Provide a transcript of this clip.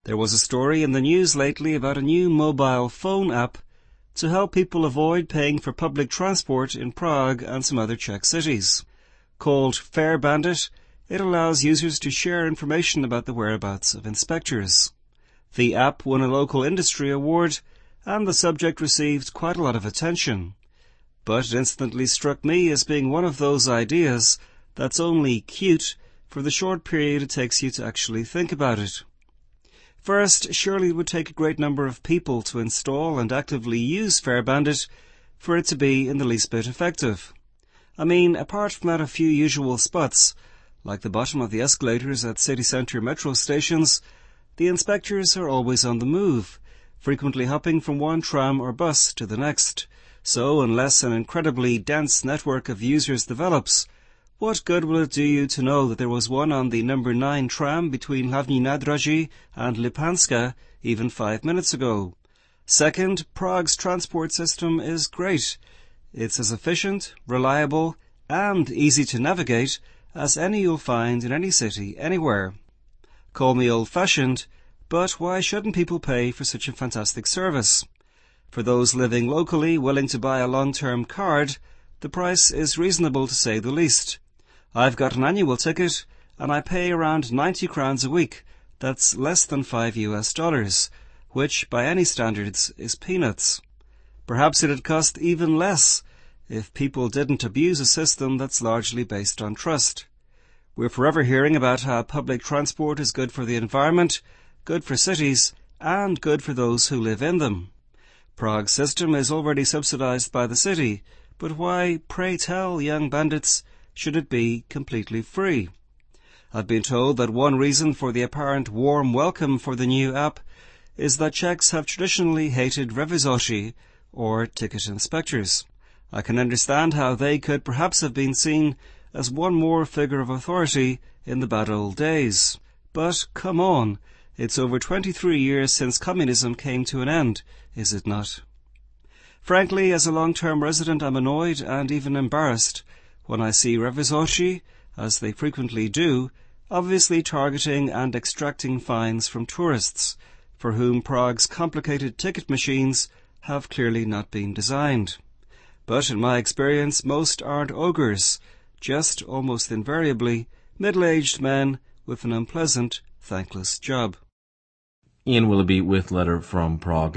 There was a story in the news lately about a new mobile phone app to help people avoid paying for public transport in Prague and some other Czech cities. Called Fare Bandit, it allows users to share information about the whereabouts of inspectors. The app won a local industry award, and the subject received quite a lot of attention. But it instantly struck me as being one of those ideas that's only cute for the short period it takes you to actually think about it. First, surely it would take a great number of people to install and actively use Fare Bandit for it to be in the least bit effective. I mean, apart from at a few usual spots, like the bottom of the escalators at city centre metro stations, the inspectors are always on the move, frequently hopping from one tram or bus to the next. So, unless an incredibly dense network of users develops, what good will it do you to know that there was one on the number 9 tram between Hlavní nádraží and Lipanska even 5 minutes ago? Second, Prague's transport system is great. It's as efficient, reliable, and easy to navigate as any you'll find in any city, anywhere. Call me old-fashioned, but why shouldn't people pay for such a fantastic service? For those living locally willing to buy a long-term card, the price is reasonable to say the least. I've got an annual ticket, and I pay around 90 crowns a week. That's less than $5, which, by any standards, is peanuts. Perhaps it'd cost even less if people didn't abuse a system that's largely based on trust. We're forever hearing about how public transport is good for the environment, good for cities, and good for those who live in them. Prague's system is already subsidized by the city, but why, pray tell, young bandits, should it be completely free? I've been told that one reason for the apparent warm welcome for the new app is that Czechs have traditionally hated revizoři, or ticket inspectors. I can understand how they could perhaps have been seen as one more figure of authority in the bad old days. But come on, it's over 23 years since communism came to an end, is it not? Frankly, as a long-term resident, I'm annoyed and even embarrassed when I see revizoři, as they frequently do, obviously targeting and extracting fines from tourists, for whom Prague's complicated ticket machines have clearly not been designed. But in my experience, most aren't ogres, just almost invariably middle-aged men with an unpleasant, thankless job. Ian Willoughby with Letter from Prague.